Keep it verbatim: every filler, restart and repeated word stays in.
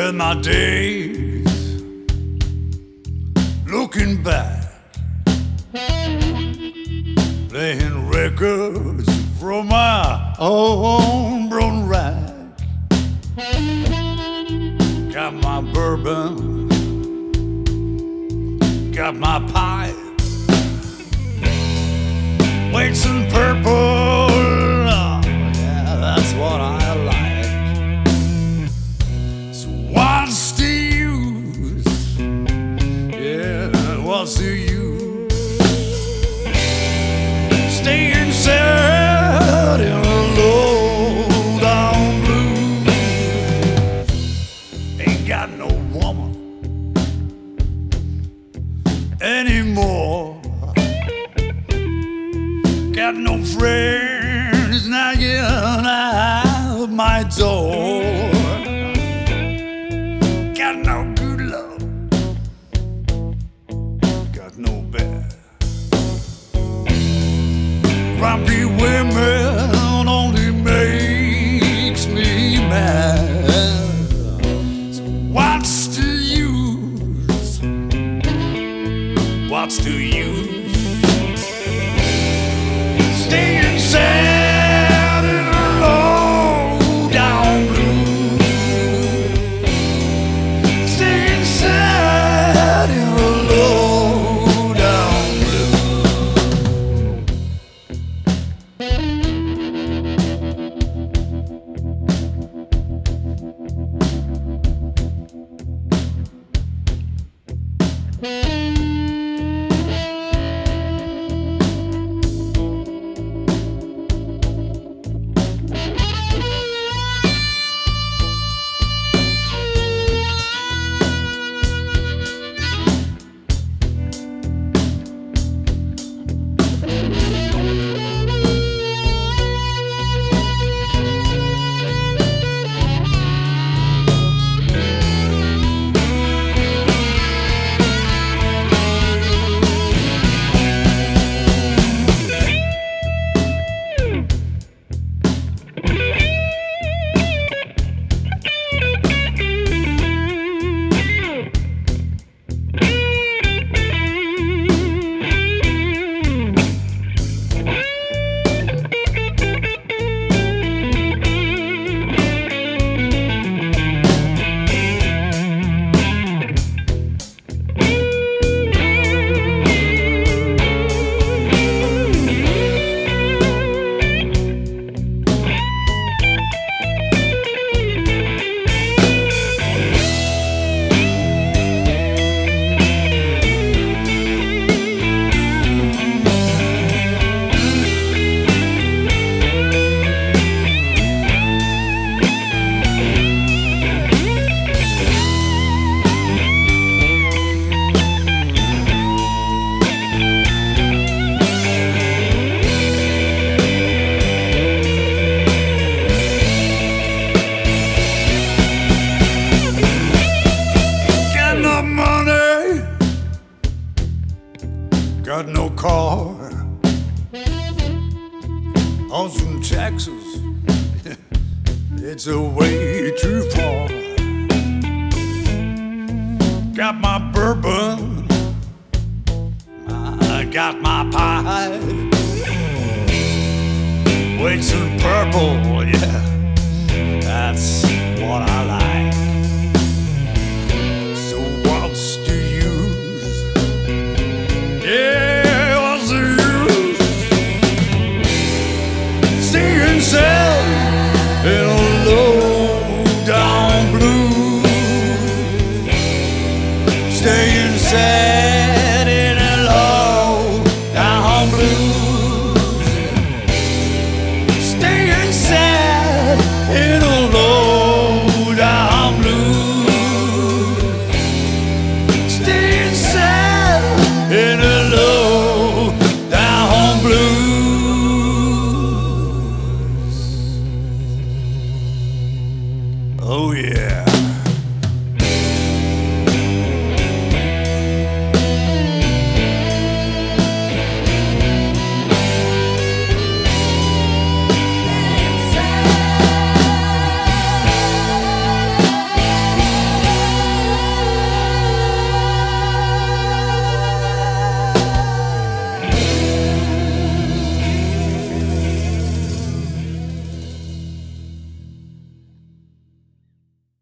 Spend my days looking back, playing records from my own brown rack. Got my bourbon, got my pipe, whites and purple, oh, yeah, that's what I like. So what's the use? Yeah, what's the use? Staying sad in a low down blues. Ain't got no woman anymore. Got no friends knocking at my door. Got no good love, got no bad. Grumpy women only makes me mad. So what's the use? What's the use? Staying sad in a low down blues. Staying sad in a low down got no car. Austin, Texas, it's a way too far. Got my bourbon, I got my pie, whites and purple, yeah.